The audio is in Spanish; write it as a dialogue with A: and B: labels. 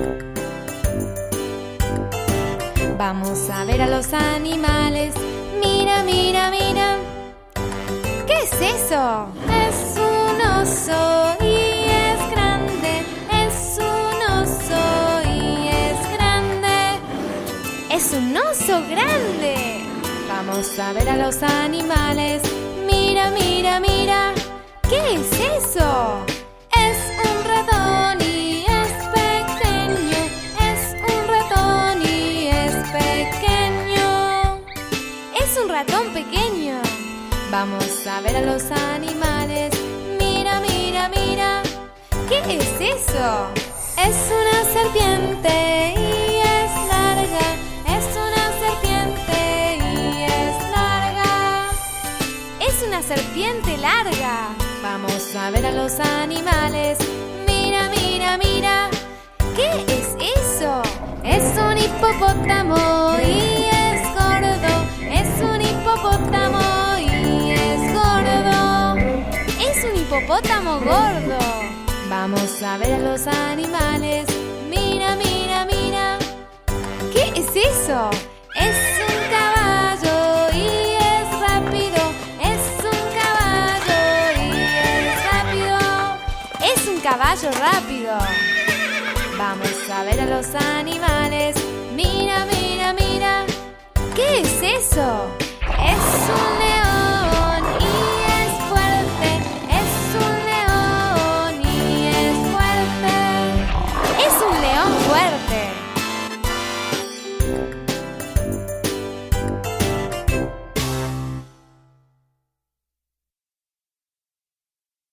A: Vamos a ver a los animales. Mira, mira, mira. ¿Qué es eso? Es un oso y es grande. Es un oso y es grande. Es un oso grande. Vamos a ver a los animales. Mira, mira, mira. ¿Qué es eso? Es un ratón y es pequeño. Es un ratón y es pequeño. Es un ratón pequeño. Vamos a ver a los animales. Mira, mira, mira. ¿Qué es eso? Es una serpiente y es larga. Es una serpiente y es larga. Es una serpiente larga. Vamos a ver a los animales. Mira, mira, mira. ¿Qué es eso? Es un hipopótamo y es gordo. Es un hipopótamo y es gordo. Es un hipopótamo gordo. Vamos a ver a los animales. Mira, mira, mira. ¿Qué es eso? Es un caballo y es rápido. Es un caballo y es rápido. Es un caballo rápido. Vamos a ver a los animales. Mira, mira, mira. ¿Qué es eso? Es un león.